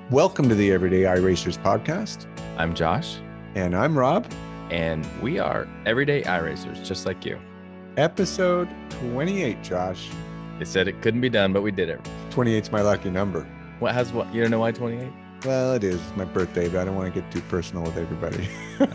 Welcome to the Everyday iRacers podcast. I'm Josh. And I'm Rob. And we are everyday iRacers, just like you. Episode 28, Josh. They said it couldn't be done, but we did it. 28's my lucky number. What? You don't know why 28? Well, it is. It's my birthday, but I don't want to get too personal with everybody.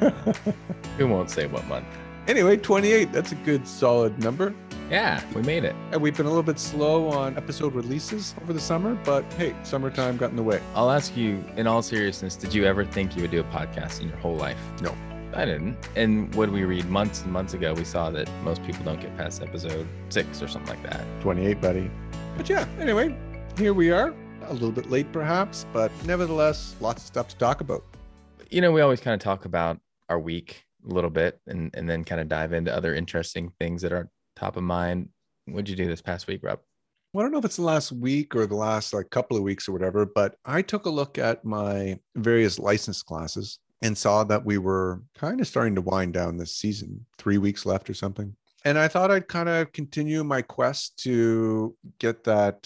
We won't say what month. Anyway, 28. That's a good, solid number. Yeah, we made it. And we've been a little bit slow on episode releases over the summer, but hey, summertime got in the way. I'll ask you, in all seriousness, did you ever think you would do a podcast in your whole life? No. I didn't. And when we read months and months ago, we saw that most people don't get past episode 6 or something like that. 28, buddy. But yeah, anyway, here we are. A little bit late perhaps, but nevertheless, lots of stuff to talk about. You know, we always kind of talk about our week a little bit and then kind of dive into other interesting things that are top of mind. What'd you do this past week, Rob? Well, I don't know if it's the last week or the last couple of weeks or whatever, but I took a look at my various license classes and saw that we were kind of starting to wind down this season, 3 weeks left or something. And I thought I'd kind of continue my quest to get that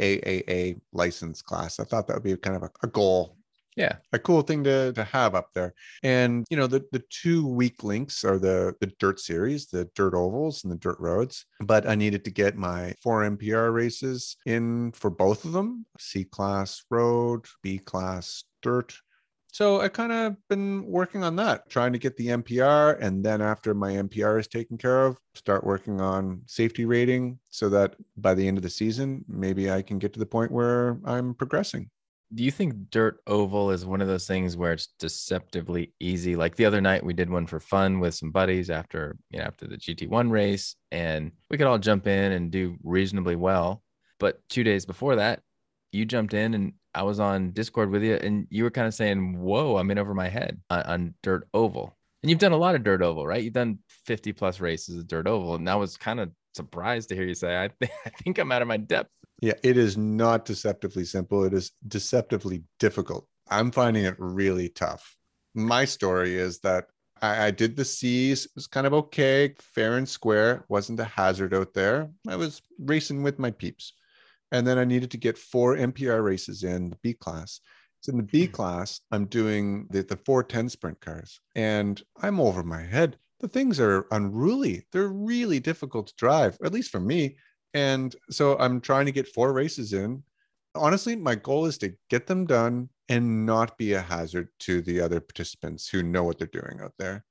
AAAA license class. I thought that would be kind of a goal. Yeah. A cool thing to have up there. And, you know, the 2 weak links are the dirt series, the dirt ovals and the dirt roads. But I needed to get my 4 MPR races in for both of them, C class road, B class dirt. So I kind of been working on that, trying to get the MPR. And then after my MPR is taken care of, start working on safety rating so that by the end of the season, maybe I can get to the point where I'm progressing. Do you think dirt oval is one of those things where it's deceptively easy? Like the other night we did one for fun with some buddies after the GT1 race, and we could all jump in and do reasonably well. But 2 days before that, you jumped in and I was on Discord with you and you were kind of saying, whoa, I'm in over my head on dirt oval. And you've done a lot of dirt oval, right? You've done 50 plus races of dirt oval. And I was kind of surprised to hear you say, I think I'm out of my depth. Yeah, it is not deceptively simple. It is deceptively difficult. I'm finding it really tough. My story is that I did the C's. It was kind of okay, fair and square. Wasn't a hazard out there. I was racing with my peeps. And then I needed to get 4 MPR races in the B class. So in the B class, I'm doing the 410 sprint cars. And I'm over my head. The things are unruly. They're really difficult to drive, at least for me. And so I'm trying to get 4 races in. Honestly, my goal is to get them done and not be a hazard to the other participants who know what they're doing out there.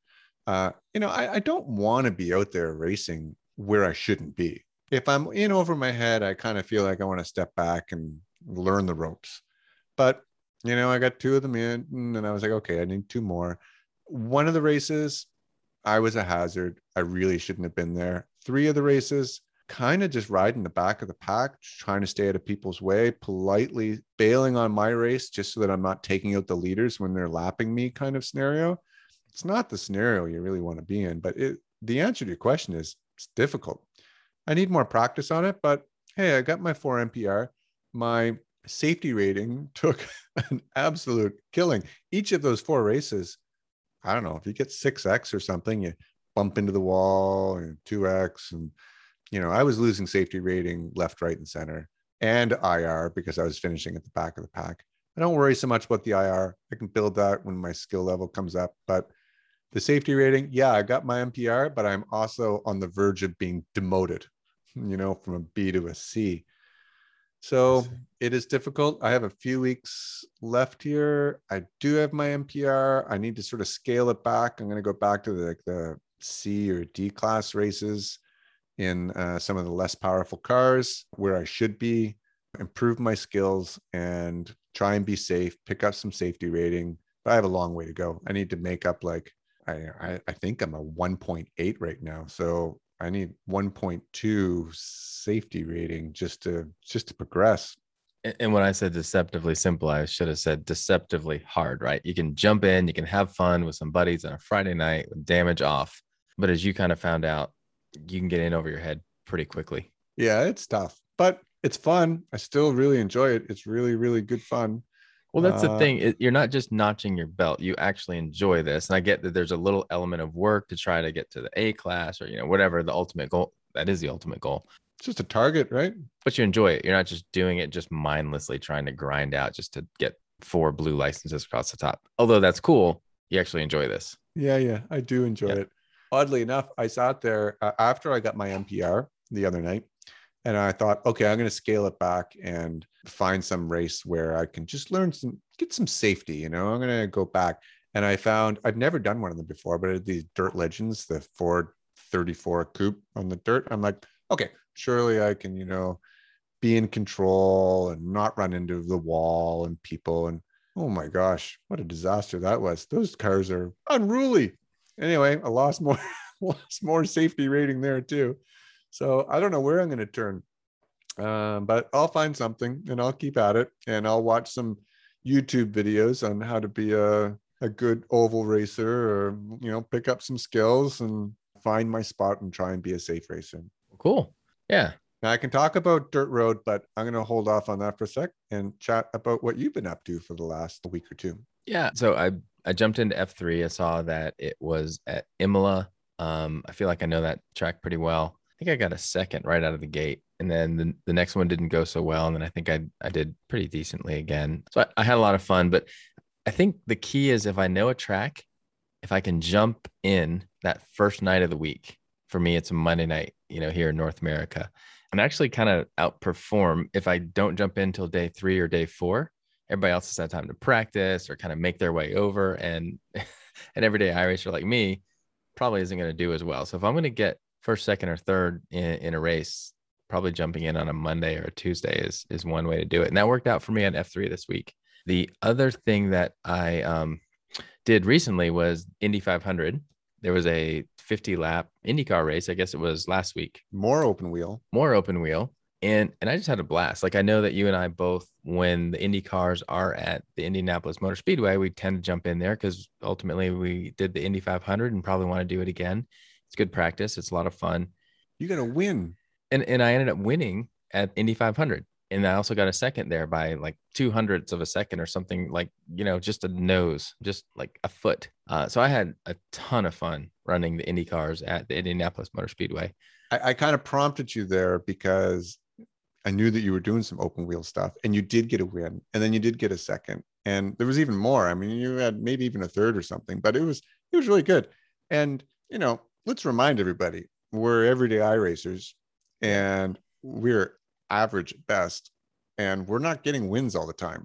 I don't want to be out there racing where I shouldn't be. If I'm in over my head, I kind of feel like I want to step back and learn the ropes. But, I got 2 of them in and I was like, okay, I need 2 more. One of the races, I was a hazard. I really shouldn't have been there. 3 of the races, kind of just riding the back of the pack, trying to stay out of people's way, politely bailing on my race just so that I'm not taking out the leaders when they're lapping me kind of scenario. It's not the scenario you really want to be in, but the answer to your question is it's difficult. I need more practice on it, but hey, I got my 4 MPR. My safety rating took an absolute killing. Each of those 4 races, I don't know, if you get 6X or something, you bump into the wall and 2X and I was losing safety rating left, right, and center and IR because I was finishing at the back of the pack. I don't worry so much about the IR. I can build that when my skill level comes up. But the safety rating, yeah, I got my MPR, but I'm also on the verge of being demoted, from a B to a C. So it is difficult. I have a few weeks left here. I do have my MPR. I need to sort of scale it back. I'm going to go back to the C or D class races in some of the less powerful cars where I should be, improve my skills and try and be safe, pick up some safety rating. But I have a long way to go. I need to make up I think I'm a 1.8 right now. So I need 1.2 safety rating just to progress. And when I said deceptively simple, I should have said deceptively hard, right? You can jump in, you can have fun with some buddies on a Friday night with damage off. But as you kind of found out, you can get in over your head pretty quickly. Yeah, it's tough, but it's fun. I still really enjoy it. It's really, really good fun. Well, that's the thing. You're not just notching your belt. You actually enjoy this. And I get that there's a little element of work to try to get to the A class or, whatever the ultimate goal. That is the ultimate goal. It's just a target, right? But you enjoy it. You're not just doing it just mindlessly trying to grind out just to get 4 blue licenses across the top. Although that's cool. You actually enjoy this. Yeah, I do enjoy Yeah. it. Oddly enough, I sat there after I got my NPR the other night, and I thought, okay, I'm going to scale it back and find some race where I can just get some safety. You know, I'm going to go back. And I found I'd never done one of them before, but I had these Dirt Legends, the Ford 34 coupe on the dirt. I'm like, okay, surely I can, be in control and not run into the wall and people. And oh my gosh, what a disaster that was. Those cars are unruly. Anyway, I lost more, lost more safety rating there too. So I don't know where I'm going to turn, but I'll find something and I'll keep at it, and I'll watch some YouTube videos on how to be a good oval racer, or pick up some skills and find my spot and try and be a safe racer. Cool. Yeah. Now I can talk about dirt road, but I'm going to hold off on that for a sec and chat about what you've been up to for the last week or two. Yeah. So I jumped into F3. I saw that it was at Imola. I feel like I know that track pretty well. I think I got a second right out of the gate. And then the next one didn't go so well. And then I think I did pretty decently again. So I had a lot of fun. But I think the key is, if I know a track, if I can jump in that first night of the week, for me, it's a Monday night, here in North America, and actually kind of outperform if I don't jump in till day 3 or day 4. Everybody else has had time to practice or kind of make their way over. And an everyday iRacer like me probably isn't going to do as well. So if I'm going to get first, second, or third in a race, probably jumping in on a Monday or a Tuesday is one way to do it. And that worked out for me on F3 this week. The other thing that I did recently was Indy 500. There was a 50-lap IndyCar race. I guess it was last week. More open wheel. And I just had a blast. Like, I know that you and I both, when the Indy cars are at the Indianapolis Motor Speedway, we tend to jump in there because ultimately we did the Indy 500 and probably want to do it again. It's good practice. It's a lot of fun. You got to win. And I ended up winning at Indy 500. And I also got a second there by like 200ths of a second or something, like, just a nose, just like a foot. So I had a ton of fun running the Indy cars at the Indianapolis Motor Speedway. I kind of prompted you there because I knew that you were doing some open wheel stuff, and you did get a win, and then you did get a second, and there was even more. I mean, you had maybe even a third or something, but it was really good. And, let's remind everybody, we're everyday iRacers, and we're average at best, and we're not getting wins all the time.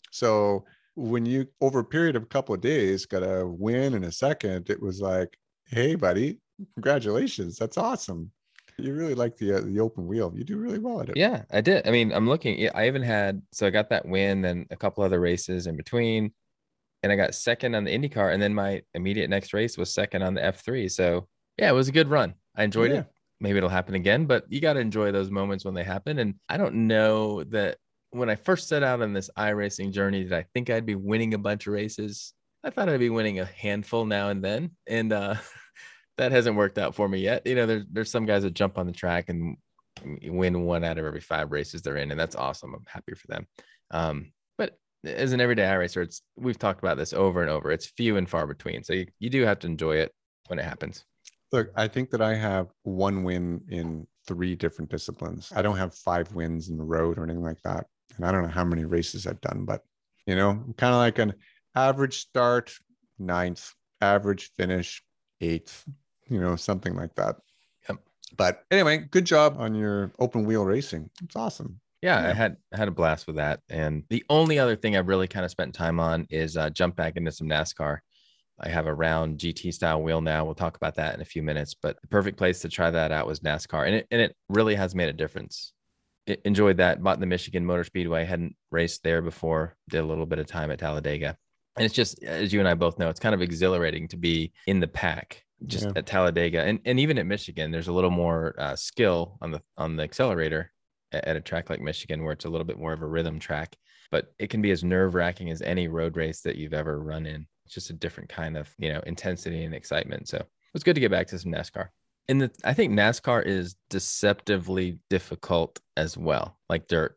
So when you, over a period of a couple of days, got a win and a second, it was like, hey buddy, congratulations, that's awesome. You really like the open wheel. You do really well at it. Yeah, I did. I mean, I'm looking, I even had, so I got that win, then a couple other races in between, and I got second on the IndyCar, and then my immediate next race was second on the F3. So yeah, it was a good run. I enjoyed it. Maybe it'll happen again, but you got to enjoy those moments when they happen. And I don't know that when I first set out on this iRacing journey, did I think I'd be winning a bunch of races? I thought I'd be winning a handful now and then. And that hasn't worked out for me yet. There's some guys that jump on the track and win 1 out of every 5 races they're in. And that's awesome. I'm happy for them. But as an everyday iRacer, we've talked about this over and over. It's few and far between. So you do have to enjoy it when it happens. Look, I think that I have 1 win in 3 different disciplines. I don't have 5 wins in the road or anything like that. And I don't know how many races I've done, but, I'm kind of like an average start, 9th, average finish, 8th, something like that. Yep. But anyway, good job on your open wheel racing. It's awesome. Yeah, I had a blast with that. And the only other thing I've really kind of spent time on is jump back into some NASCAR. I have a round GT style wheel now. We'll talk about that in a few minutes, but the perfect place to try that out was NASCAR. And it really has made a difference. Enjoyed that. Bought the Michigan Motor Speedway. Hadn't raced there before. Did a little bit of time at Talladega. And it's just, as you and I both know, it's kind of exhilarating to be in the pack just at Talladega. And even at Michigan, there's a little more skill on the accelerator at a track like Michigan, where it's a little bit more of a rhythm track. But it can be as nerve-wracking as any road race that you've ever run in. It's just a different kind of, intensity and excitement. So it was good to get back to some NASCAR. And I think NASCAR is deceptively difficult as well, like dirt.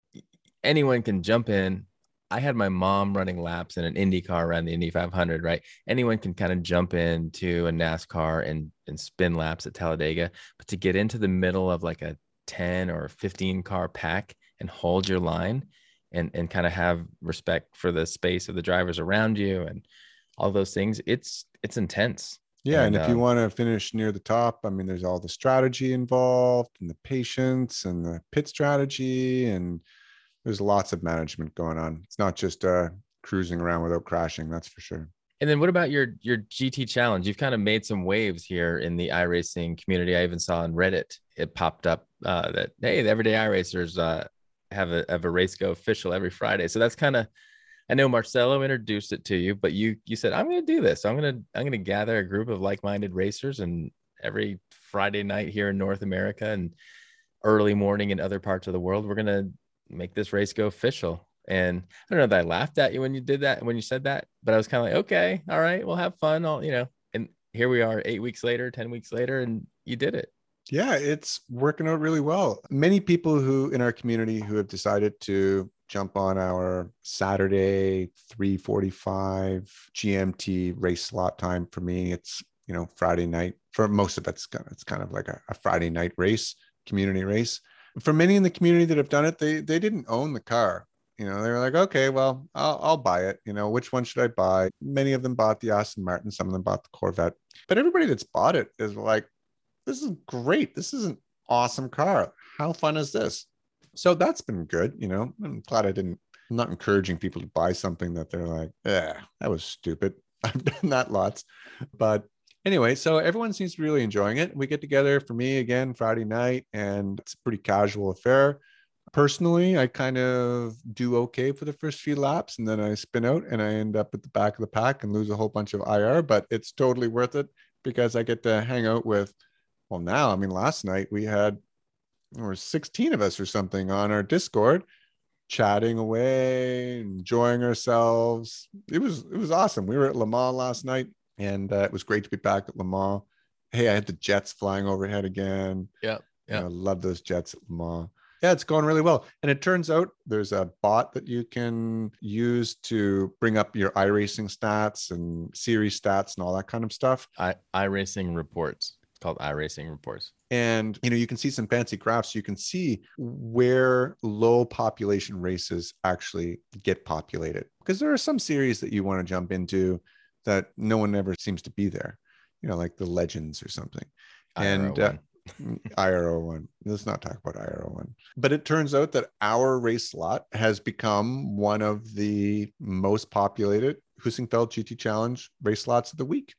Anyone can jump in. I had my mom running laps in an Indy car around the Indy 500, right? Anyone can kind of jump into a NASCAR and spin laps at Talladega. But to get into the middle of like a 10 or 15 car pack and hold your line, and kind of have respect for the space of the drivers around you and all those things. It's intense. Yeah. And And if you want to finish near the top, I mean, there's all the strategy involved and the patience and the pit strategy. And there's lots of management going on. It's not just cruising around without crashing. That's for sure. And then what about your GT challenge? You've kind of made some waves here in the iRacing community. I even saw on Reddit, it popped up that, hey, the Everyday iRacers have a race go official every Friday. So that's kind of, I know Marcelo introduced it to you, but you said, I'm going to do this. I'm going to gather a group of like-minded racers, and every Friday night here in North America and early morning in other parts of the world, we're going to make this race go official. And I don't know that I laughed at you when you did that, when you said that, but I was kind of like, okay, all right, we'll have fun. And here we are 8 weeks later, 10 weeks later, and you did it. Yeah, it's working out really well. Many people who in our community who have decided to jump on our Saturday 3:45 GMT race slot time. For me, it's, Friday night. For most of it's kind of like a Friday night race, community race. For many in the community that have done it, they didn't own the car. They were like, okay, well, I'll buy it. Which one should I buy? Many of them bought the Aston Martin. Some of them bought the Corvette. But everybody that's bought it is like, this is great. This is an awesome car. How fun is this? So that's been good. I'm glad I'm not encouraging people to buy something that they're like, that was stupid. I've done that lots. But anyway, so everyone seems to be really enjoying it. We get together, for me again, Friday night, and it's a pretty casual affair. Personally, I kind of do okay for the first few laps, and then I spin out and I end up at the back of the pack and lose a whole bunch of IR, but it's totally worth it because I get to hang out with, well, now, I mean, last night there were 16 of us or something on our Discord, chatting away, enjoying ourselves. It was awesome. We were at Le Mans last night, and it was great to be back at Le Mans. Hey, I had the jets flying overhead again. Yeah. I love those jets at Le Mans. Yeah, it's going really well. And it turns out there's a bot that you can use to bring up your iRacing stats and series stats and all that kind of stuff. iRacing reports. It's called iRacing reports. And, you can see some fancy graphs. You can see where low population races actually get populated, because there are some series that you want to jump into that no one ever seems to be there, like the Legends or something. IRO1. IRO1. Let's not talk about IRO1. But it turns out that our race slot has become one of the most populated Husingfeld GT Challenge race slots of the week.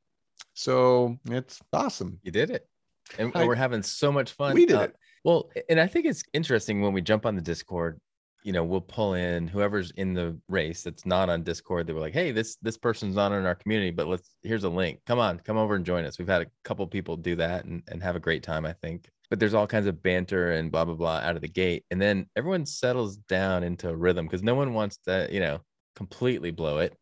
So it's awesome. You did it. And we're having so much fun. We did it. Well, and I think it's interesting when we jump on the Discord, we'll pull in whoever's in the race that's not on Discord. They were like, hey, this person's not in our community, but here's a link. Come over and join us. We've had a couple people do that and have a great time, I think. But there's all kinds of banter and blah, blah, blah out of the gate. And then everyone settles down into a rhythm because no one wants to, completely blow it.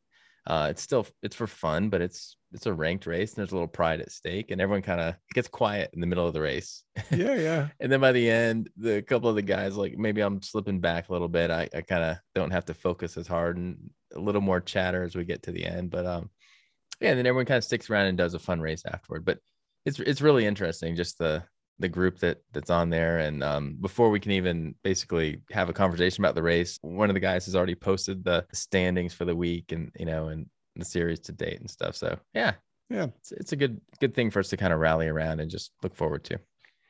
It's for fun, but it's a ranked race and there's a little pride at stake, and everyone kind of gets quiet in the middle of the race. Yeah. And then by the end, the couple of the guys, like, maybe I'm slipping back a little bit. I kind of don't have to focus as hard, and a little more chatter as we get to the end. But yeah, and then everyone kind of sticks around and does a fun race afterward. But it's really interesting, just the group that's on there. And before we can even basically have a conversation about the race, one of the guys has already posted the standings for the week and the series to date and stuff. So yeah, it's a good thing for us to kind of rally around and just look forward to.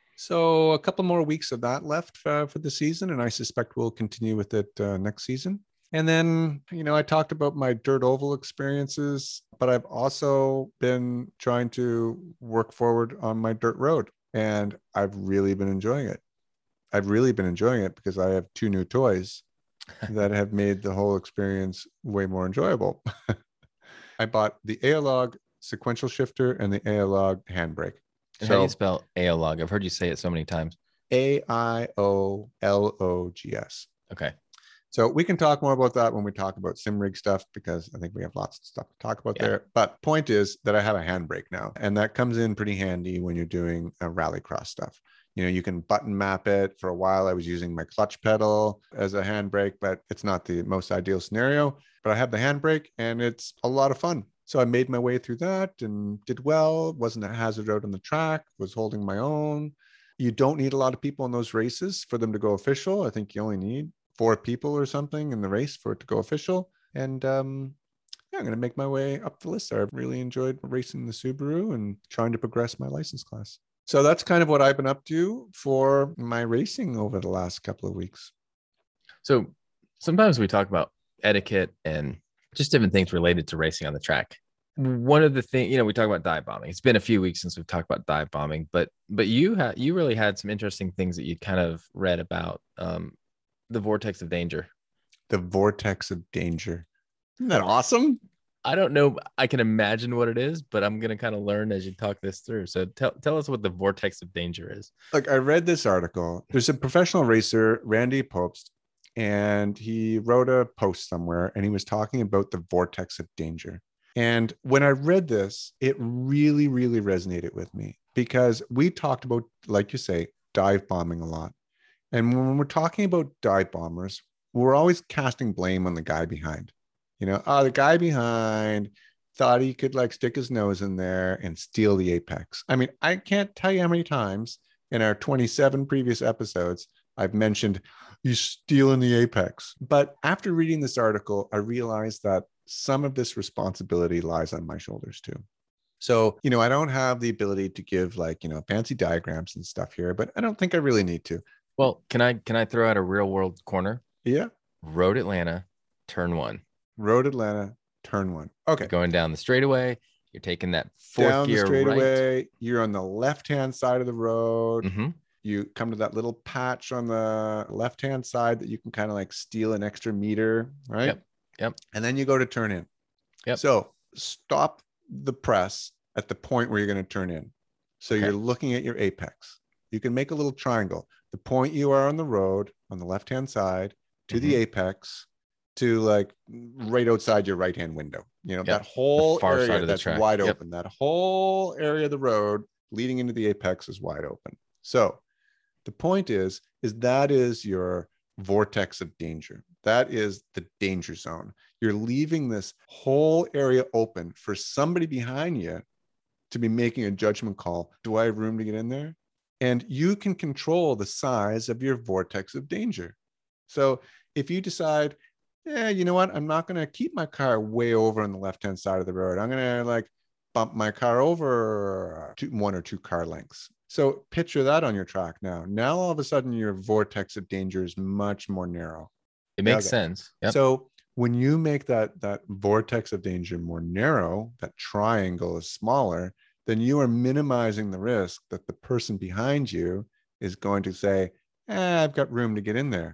So a couple more weeks of that left for the season, and I suspect we'll continue with it next season. And then, I talked about my dirt oval experiences, but I've also been trying to work forward on my dirt road. And I've really been enjoying it. Because I have 2 new toys that have made the whole experience way more enjoyable. I bought the Aolog sequential shifter and the Aolog handbrake. How do you spell Aolog? I've heard you say it so many times. AIOLOGS. Okay. So we can talk more about that when we talk about SimRig stuff, because I think we have lots of stuff to talk about there. But point is that I have a handbrake now, and that comes in pretty handy when you're doing a rallycross stuff. You can button map it. For a while, I was using my clutch pedal as a handbrake, but it's not the most ideal scenario. But I have the handbrake, and it's a lot of fun. So I made my way through that and did well. Wasn't a hazard out on the track, was holding my own. You don't need a lot of people in those races for them to go official. I think you only need 4 people or something in the race for it to go official. And yeah, I'm going to make my way up the list. I really enjoyed racing the Subaru and trying to progress my license class. So that's kind of what I've been up to for my racing over the last couple of weeks. So sometimes we talk about etiquette and just different things related to racing on the track. One of the things, we talk about dive bombing. It's been a few weeks since we've talked about dive bombing, but you really had some interesting things that you kind of read about the vortex of danger. The vortex of danger. Isn't that awesome? I don't know. I can imagine what it is, but I'm going to kind of learn as you talk this through. So tell us what the vortex of danger is. Look, I read this article. There's a professional racer, Randy Pobst, and he wrote a post somewhere and he was talking about the vortex of danger. And when I read this, it really, really resonated with me because we talked about, like you say, dive bombing a lot. And when we're talking about dive bombers, we're always casting blame on the guy behind. The guy behind thought he could like stick his nose in there and steal the apex. I mean, I can't tell you how many times in our 27 previous episodes I've mentioned he's stealing the apex. But after reading this article, I realized that some of this responsibility lies on my shoulders too. So, I don't have the ability to give fancy diagrams and stuff here, but I don't think I really need to. Well, can I throw out a real world corner? Yeah. Road Atlanta, turn 1. Road Atlanta, turn 1. Okay. You're going down the straightaway. You're taking that fourth down gear the straightaway. right. You're on the left-hand side of the road. Mm-hmm. You come to that little patch on the left-hand side that you can kind of like steal an extra meter, right? Yep. And then you go to turn in. Yep. So stop the press at the point where you're going to turn in. So You're looking at your apex. You can make a little triangle. The point you are on the road on the left-hand side to the apex to like right outside your right-hand window. That whole area that's wide open. That whole area of the road leading into the apex is wide open. So the point is that is your vortex of danger. That is the danger zone. You're leaving this whole area open for somebody behind you to be making a judgment call. Do I have room to get in there? And you can control the size of your vortex of danger. So if you decide, you know what, I'm not going to keep my car way over on the left-hand side of the road. I'm going to bump my car over 1 or 2 car lengths. So picture that on your track now. Now, all of a sudden, your vortex of danger is much more narrow. It makes sense. Yep. So when you make that vortex of danger more narrow, that triangle is smaller, then you are minimizing the risk that the person behind you is going to say, I've got room to get in there.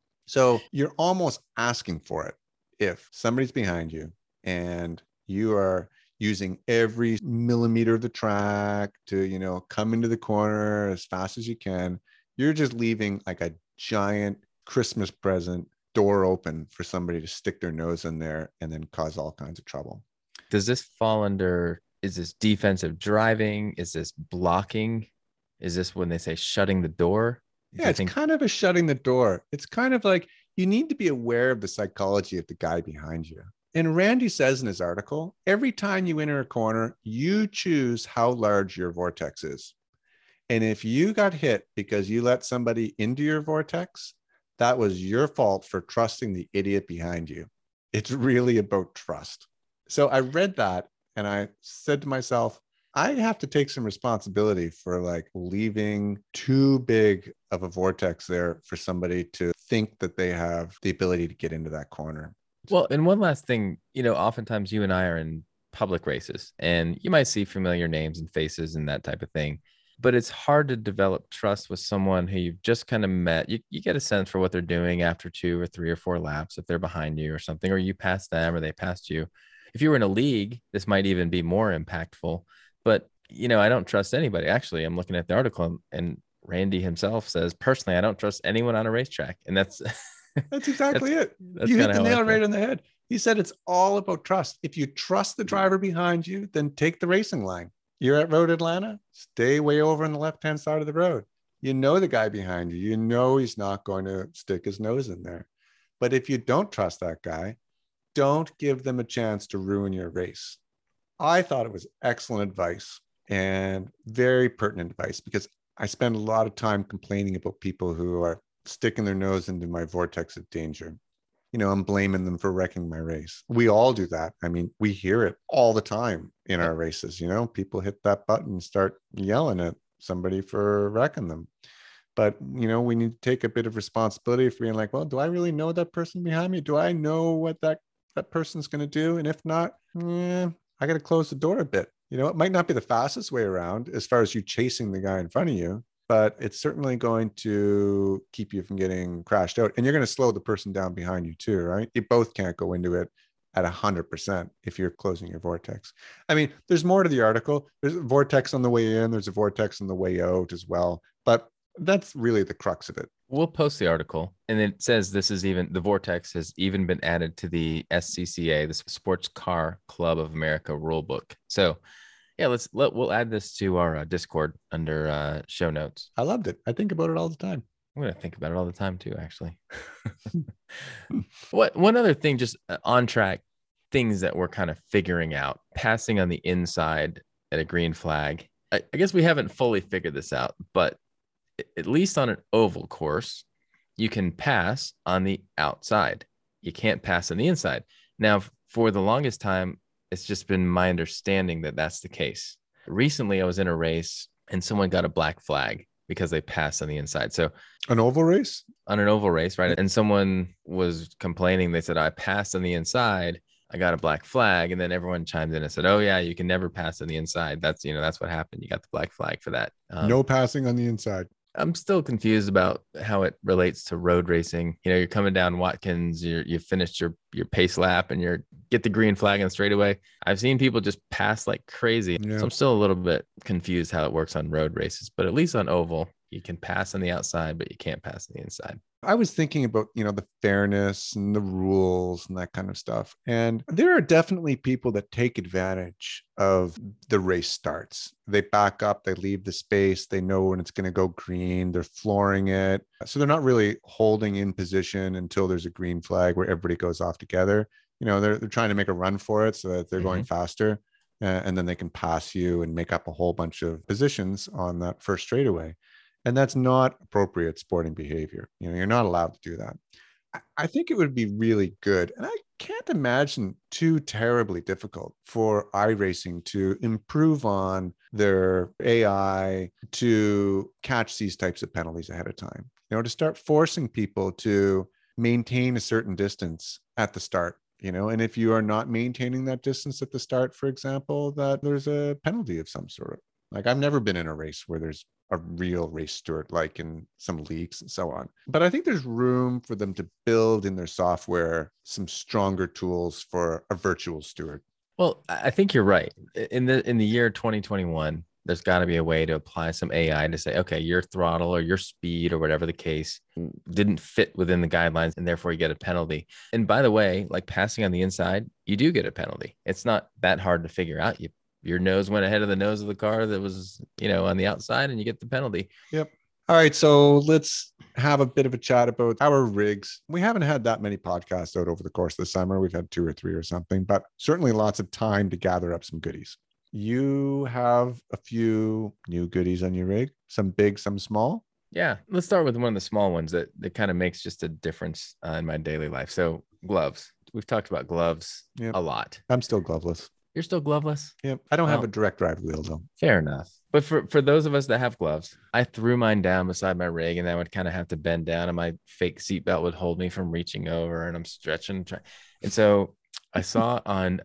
So you're almost asking for it. If somebody's behind you and you are using every millimeter of the track to, come into the corner as fast as you can, you're just leaving like a giant Christmas present door open for somebody to stick their nose in there and then cause all kinds of trouble. Does this fall under, is this defensive driving? Is this blocking? Is this when they say shutting the door? Yeah, it's kind of a shutting the door. It's kind of like you need to be aware of the psychology of the guy behind you. And Randy says in his article, every time you enter a corner, you choose how large your vortex is. And if you got hit because you let somebody into your vortex, that was your fault for trusting the idiot behind you. It's really about trust. So I read that and I said to myself, I have to take some responsibility for leaving too big of a vortex there for somebody to think that they have the ability to get into that corner. Well, and one last thing, oftentimes you and I are in public races and you might see familiar names and faces and that type of thing, but it's hard to develop trust with someone who you've just kind of met. You get a sense for what they're doing after 2 or 3 or 4 laps, if they're behind you or something, or you pass them or they passed you. If you were in a league, this might even be more impactful. But, I don't trust anybody. Actually, I'm looking at the article and Randy himself says, personally, I don't trust anyone on a racetrack. And that's exactly it. You hit the nail right on the head. He said it's all about trust. If you trust the driver behind you, then take the racing line. You're at Road Atlanta, stay way over on the left-hand side of the road. You know the guy behind you. You know he's not going to stick his nose in there. But if you don't trust that guy, don't give them a chance to ruin your race. I thought it was excellent advice and very pertinent advice because I spend a lot of time complaining about people who are sticking their nose into my vortex of danger. I'm blaming them for wrecking my race. We all do that. I mean, we hear it all the time in our races. People hit that button and start yelling at somebody for wrecking them. But, we need to take a bit of responsibility for being like, well, do I really know that person behind me? Do I know what that person's going to do? And if not, I got to close the door a bit. It might not be the fastest way around as far as you chasing the guy in front of you, but it's certainly going to keep you from getting crashed out. And you're going to slow the person down behind you too, right? You both can't go into it at 100% if you're closing your vortex. I mean, there's more to the article. There's a vortex on the way in. There's a vortex on the way out as well. But that's really the crux of it. We'll post the article, and it says the vortex has even been added to the SCCA, the Sports Car Club of America rule book. So yeah, we'll add this to our Discord under show notes. I loved it. I think about it all the time. I'm going to think about it all the time too, actually. One other thing, just on track things that we're kind of figuring out, passing on the inside at a green flag. I guess we haven't fully figured this out, but at least on an oval course, you can pass on the outside. You can't pass on the inside. Now, for the longest time, it's just been my understanding that that's the case. Recently, I was in a race and someone got a black flag because they passed on the inside. So an oval race? On an oval race, right? And someone was complaining. They said, I passed on the inside. I got a black flag. And then everyone chimed in and said, oh yeah, you can never pass on the inside. That's what happened. You got the black flag for that. No passing on the inside. I'm still confused about how it relates to road racing. You're coming down Watkins, you finished your pace lap and you get the green flag and straightaway. I've seen people just pass like crazy. Yeah. So I'm still a little bit confused how it works on road races, but at least on oval, you can pass on the outside, but you can't pass on the inside. I was thinking about, the fairness and the rules and that kind of stuff. And there are definitely people that take advantage of the race starts. They back up, they leave the space, they know when it's going to go green, they're flooring it. So they're not really holding in position until there's a green flag where everybody goes off together. They're trying to make a run for it so that they're going faster. And then they can pass you and make up a whole bunch of positions on that first straightaway. And that's not appropriate sporting behavior. You're not allowed to do that. I think it would be really good. And I can't imagine too terribly difficult for iRacing to improve on their AI to catch these types of penalties ahead of time. To start forcing people to maintain a certain distance at the start. And if you are not maintaining that distance at the start, for example, that there's a penalty of some sort. Like I've never been in a race where there's a real race steward, like in some leagues and so on. But I think there's room for them to build in their software some stronger tools for a virtual steward. Well, I think you're right. In the year 2021, there's got to be a way to apply some AI to say, okay, your throttle or your speed or whatever the case didn't fit within the guidelines and therefore you get a penalty. And by the way, like passing on the inside, you do get a penalty. It's not that hard to figure out. Your nose went ahead of the nose of the car that was, on the outside and you get the penalty. Yep. All right. So let's have a bit of a chat about our rigs. We haven't had that many podcasts out over the course of the summer. We've had 2 or 3 or something, but certainly lots of time to gather up some goodies. You have a few new goodies on your rig, some big, some small. Yeah. Let's start with one of the small ones that kind of makes just a difference in my daily life. So gloves. We've talked about gloves a lot. I'm still gloveless. You're still gloveless? Yep. I don't have a direct drive wheel though. Fair enough. But for those of us that have gloves, I threw mine down beside my rig and I would kind of have to bend down and my fake seatbelt would hold me from reaching over and I'm stretching. And so I saw on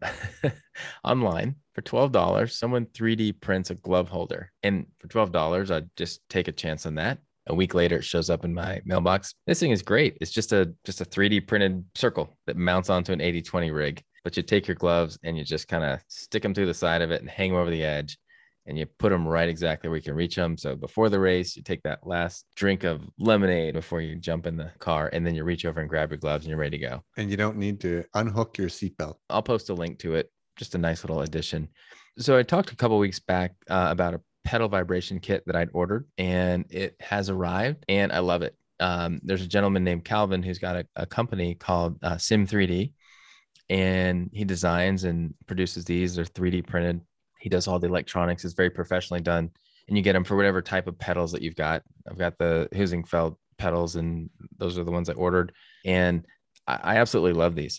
online for $12, someone 3D prints a glove holder. And for $12, I'd just take a chance on that. A week later, it shows up in my mailbox. This thing is great. It's just a 3D printed circle that mounts onto an 80/20 rig. But you take your gloves and you just kind of stick them through the side of it and hang them over the edge and you put them right exactly where you can reach them. So before the race, you take that last drink of lemonade before you jump in the car and then you reach over and grab your gloves and you're ready to go. And you don't need to unhook your seatbelt. I'll post a link to it. Just a nice little addition. So I talked a couple of weeks back about a pedal vibration kit that I'd ordered and it has arrived and I love it. There's a gentleman named Calvin who's got a company called Sim3D. And he designs and produces these. They're 3D printed. He does all the electronics. It's very professionally done. And you get them for whatever type of pedals that you've got. I've got the Husingfeld pedals, and those are the ones I ordered. And I absolutely love these.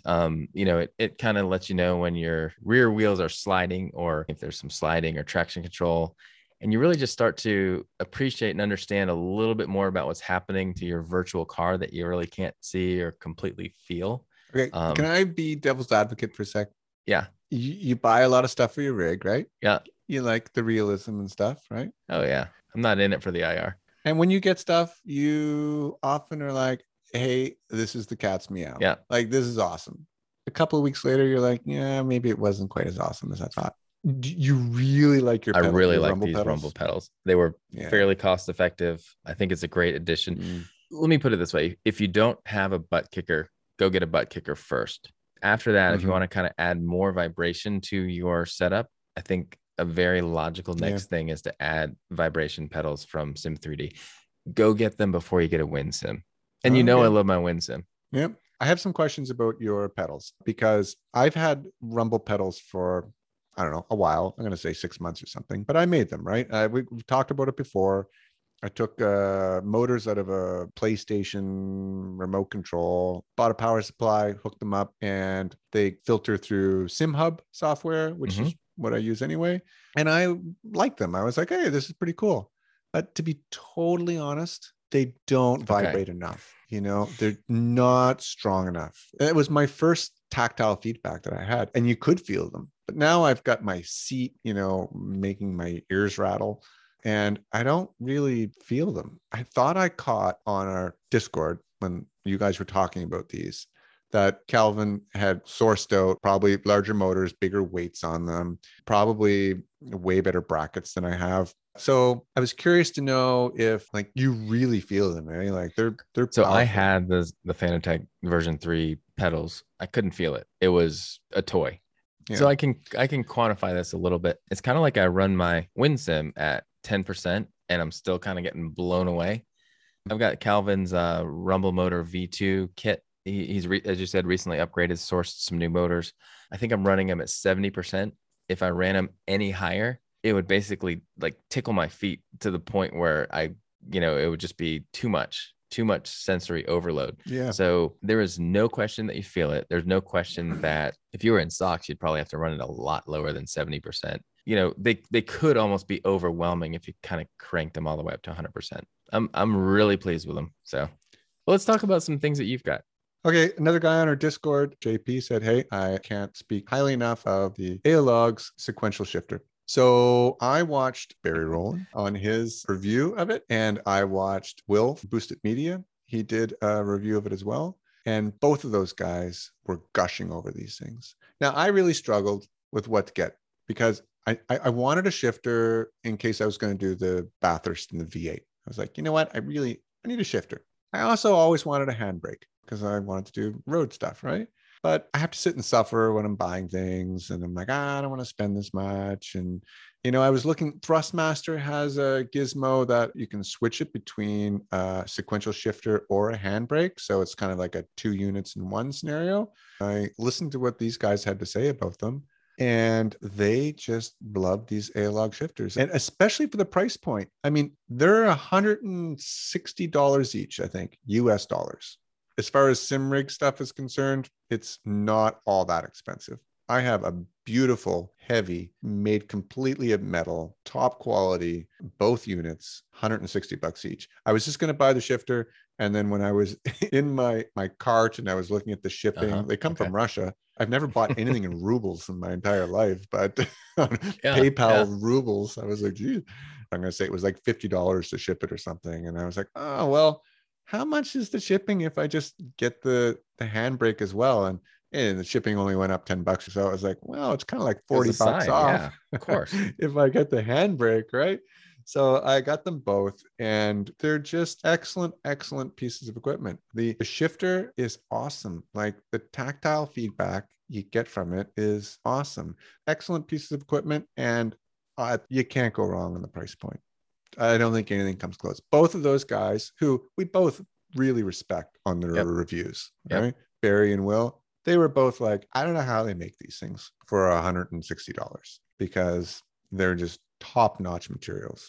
It kind of lets you know when your rear wheels are sliding or if there's some sliding or traction control. And you really just start to appreciate and understand a little bit more about what's happening to your virtual car that you really can't see or completely feel. Okay, can I be devil's advocate for a sec? Yeah. You buy a lot of stuff for your rig, right? Yeah. You like the realism and stuff, right? Oh, yeah. I'm not in it for the IR. And when you get stuff, you often are like, hey, this is the cat's meow. Yeah. Like, this is awesome. A couple of weeks later, you're like, yeah, maybe it wasn't quite as awesome as I thought. Do you really like I really like Rumble these pedals? Rumble pedals. They were Yeah. fairly cost effective. I think it's a great addition. Let me put it this way. If you don't have a butt kicker, go get a butt kicker first. After that, if you want to kind of add more vibration to your setup, I think a very logical next thing is to add vibration pedals from Sim3D. Go get them before you get a WinSim. And I love my WinSim. Yep. I have some questions about your pedals because I've had Rumble pedals for, I don't know, a while. I'm going to say 6 months or something, but I made them, right? We've talked about it before. I took motors out of a PlayStation remote control, bought a power supply, hooked them up, and they filter through SimHub software, which is what I use anyway. And I liked them. I was like, hey, this is pretty cool. But to be totally honest, they don't vibrate enough. They're not strong enough. And it was my first tactile feedback that I had, and you could feel them. But now I've got my seat, making my ears rattle, and I don't really feel them. I thought I caught on our Discord when you guys were talking about these that Calvin had sourced out probably larger motors, bigger weights on them, probably way better brackets than I have. So I was curious to know if like you really feel them, right? Like they're so powerful. I had the Fanatec version 3 pedals. I couldn't feel it. It was a toy. Yeah. So I can quantify this a little bit. It's kind of like I run my WinSim at 10% and I'm still kind of getting blown away. I've got Calvin's Rumble Motor V2 kit. He's as you said, recently upgraded, sourced some new motors. I think I'm running him at 70%. If I ran him any higher, it would basically like tickle my feet to the point where it would just be too much sensory overload. Yeah. So there is no question that you feel it. There's no question that if you were in socks, you'd probably have to run it a lot lower than 70%. They could almost be overwhelming if you kind of cranked them all the way up to 100%. I'm really pleased with them. So well, let's talk about some things that you've got. Okay, another guy on our Discord, JP, said, hey, I can't speak highly enough of the Aolog's sequential shifter. So I watched Barry Rowland on his review of it, and I watched Will from Boosted Media. He did a review of it as well. And both of those guys were gushing over these things. Now, I really struggled with what to get because I wanted a shifter in case I was going to do the Bathurst and the V8. I was like, you know what? I need a shifter. I also always wanted a handbrake because I wanted to do road stuff, right? But I have to sit and suffer when I'm buying things. And I'm like, I don't want to spend this much. And, I was looking, Thrustmaster has a gizmo that you can switch it between a sequential shifter or a handbrake. So it's kind of like a 2 units in 1 scenario. I listened to what these guys had to say about them. And they just love these Aolog shifters, and especially for the price point. I mean, they're $160 each, I think, US dollars. As far as SimRig stuff is concerned, it's not all that expensive. I have a beautiful, heavy, made completely of metal, top quality, both units, $160 each. I was just going to buy the shifter. And then when I was in my cart and I was looking at the shipping, they come from Russia. I've never bought anything in rubles in my entire life, but on PayPal rubles, I was like, geez, I'm going to say it was like $50 to ship it or something. And I was like, oh, well, how much is the shipping if I just get the handbrake as well? And the shipping only went up $10. So I was like, well, it's kind of like $40 off. Yeah, of course. If I get the handbrake, right? So I got them both, and they're just excellent pieces of equipment. The shifter is awesome. Like the tactile feedback you get from it is awesome. Excellent pieces of equipment, and you can't go wrong on the price point. I don't think anything comes close. Both of those guys, who we both really respect on their reviews, right? Barry and Will, they were both like, I don't know how they make these things for $160 because they're just top-notch materials.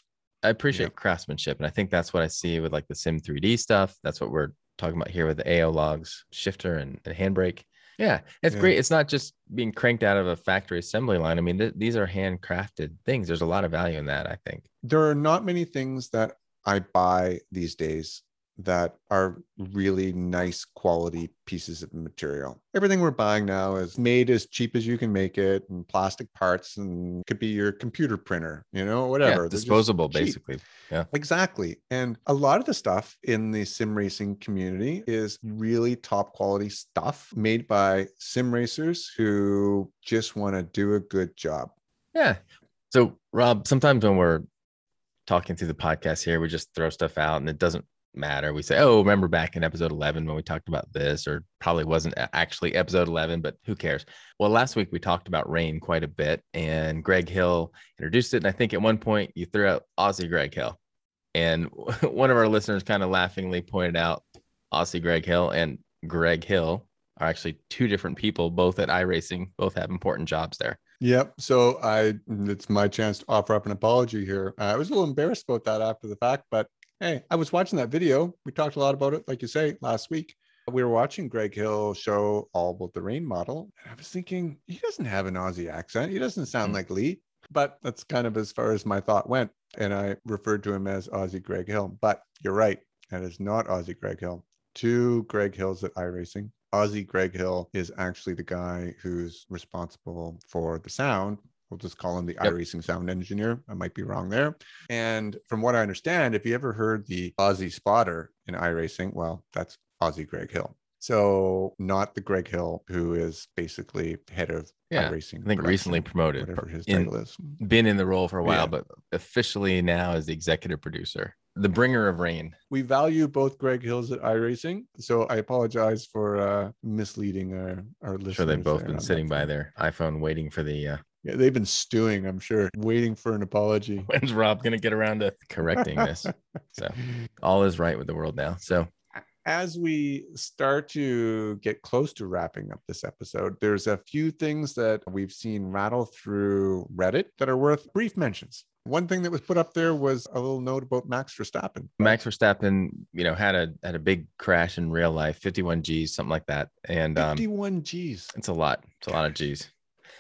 I appreciate craftsmanship. And I think that's what I see with like the Sim 3D stuff. That's what we're talking about here with the AO logs, shifter and handbrake. Yeah, it's great. It's not just being cranked out of a factory assembly line. I mean, these are handcrafted things. There's a lot of value in that, I think. There are not many things that I buy these days that are really nice quality pieces of material. Everything we're buying now is made as cheap as you can make it, and plastic parts, and could be your computer printer, whatever. Yeah, disposable, basically. Yeah, exactly. And a lot of the stuff in the sim racing community is really top quality stuff made by sim racers who just want to do a good job. Yeah. So Rob, sometimes when we're talking through the podcast here, we just throw stuff out and it doesn't matter. We say, oh, remember back in episode 11 when we talked about this, or probably wasn't actually episode 11, but who cares? Well, last week we talked about rain quite a bit, and Greg Hill introduced it. And I think at one point you threw out Aussie Greg Hill, and one of our listeners kind of laughingly pointed out Aussie Greg Hill and Greg Hill are actually two different people, both at iRacing, both have important jobs there. Yep. So it's my chance to offer up an apology here. I was a little embarrassed about that after the fact, but hey, I was watching that video. We talked a lot about it, like you say, last week. We were watching Greg Hill show all about the rain model. And I was thinking, he doesn't have an Aussie accent. He doesn't sound like Lee, but that's kind of as far as my thought went. And I referred to him as Aussie Greg Hill. But you're right. That is not Aussie Greg Hill. Two Greg Hills at iRacing. Aussie Greg Hill is actually the guy who's responsible for the sound. We'll just call him the iRacing sound engineer. I might be wrong there. And from what I understand, if you ever heard the Aussie spotter in iRacing, well, that's Aussie Greg Hill. So not the Greg Hill who is basically head of iRacing. I think recently promoted. Whatever his title is. Been in the role for a while, but officially now is the executive producer. The bringer of rain. We value both Greg Hills at iRacing, so I apologize for misleading our listeners. Sure, they've both been sitting by their iPhone waiting for the... Yeah, they've been stewing, I'm sure, waiting for an apology. When's Rob going to get around to correcting this? So all is right with the world now. So as we start to get close to wrapping up this episode, there's a few things that we've seen rattle through Reddit that are worth brief mentions. One thing that was put up there was a little note about Max Verstappen. Max Verstappen, had a big crash in real life, 51 G's, something like that. And 51 G's. It's a lot. It's a lot of G's.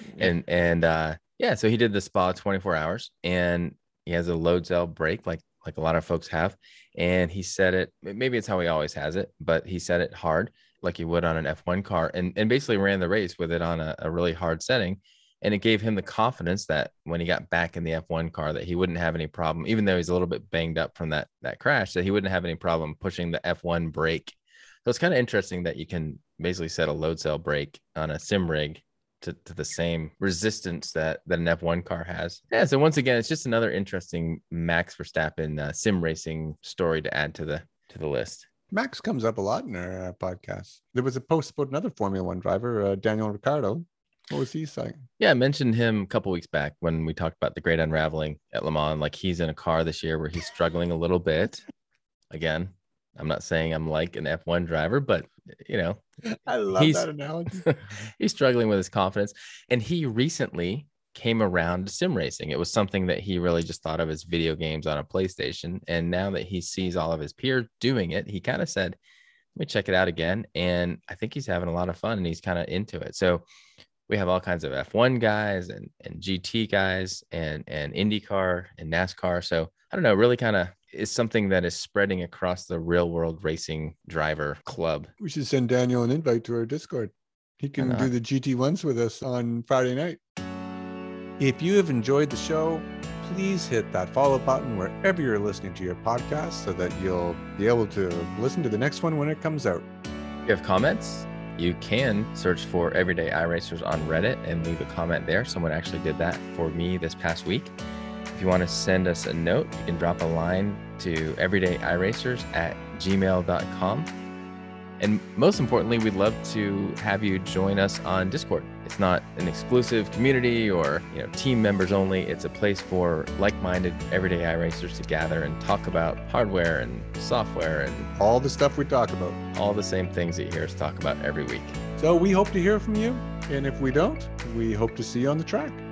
And so he did the spa 24 hours, and he has a load cell brake like a lot of folks have. And he set it, maybe it's how he always has it, but he set it hard like you would on an F1 car, and basically ran the race with it on a really hard setting. And it gave him the confidence that when he got back in the F1 car, that he wouldn't have any problem, even though he's a little bit banged up from that crash, that he wouldn't have any problem pushing the F1 brake. So it's kind of interesting that you can basically set a load cell brake on a sim rig to the same resistance that an F1 car has. Yeah. So once again, it's just another interesting Max Verstappen sim racing story to add to the list. Max comes up a lot in our podcast. There was a post about another Formula One driver, Daniel Ricciardo. What was he saying? Yeah, I mentioned him a couple weeks back when we talked about the great unraveling at Le Mans. Like, he's in a car this year where he's struggling a little bit. Again, I'm not saying I'm like an F1 driver, but I love that analogy. He's struggling with his confidence. And he recently came around to sim racing. It was something that he really just thought of as video games on a PlayStation. And now that he sees all of his peers doing it, he kind of said, let me check it out again. And I think he's having a lot of fun and he's kind of into it. So we have all kinds of F1 guys and GT guys and IndyCar and NASCAR. So I don't know, really kind of is something that is spreading across the real world racing driver club. We should send Daniel an invite to our Discord. He can do the GT1s with us on Friday night. If you have enjoyed the show, please hit that follow button wherever you're listening to your podcast so that you'll be able to listen to the next one when it comes out. If you have comments, you can search for Everyday iRacers on Reddit and leave a comment there. Someone actually did that for me this past week. If you want to send us a note, you can drop a line to everydayiracers@gmail.com. And most importantly, we'd love to have you join us on Discord. It's not an exclusive community or team members only. It's a place for like-minded everyday iRacers to gather and talk about hardware and software and all the stuff we talk about. All the same things that you hear us talk about every week. So we hope to hear from you. And if we don't, we hope to see you on the track.